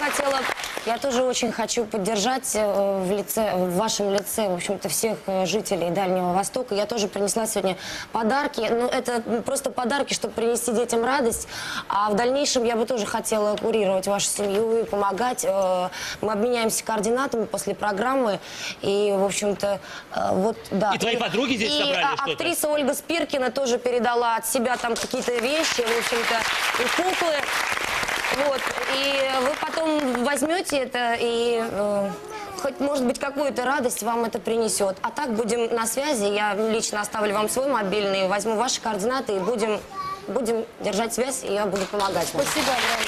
я тоже очень хочу поддержать в вашем лице, в общем-то, всех жителей Дальнего Востока. Я тоже принесла сегодня подарки. Ну, это просто подарки, чтобы принести детям радость. А в дальнейшем я бы тоже хотела курировать вашу семью и помогать. Мы обменяемся координатами после программы. И, в общем-то, вот, да. И твои подруги здесь собрали что-то? Актриса Ольга Спиркина тоже передала от себя там какие-то вещи, в общем-то, и куклы. Вот, и вы потом возьмете это и хоть, может быть, какую-то радость вам это принесет. А так будем на связи. Я лично оставлю вам свой мобильный, возьму ваши координаты и будем держать связь, и я буду помогать вам. Спасибо огромное.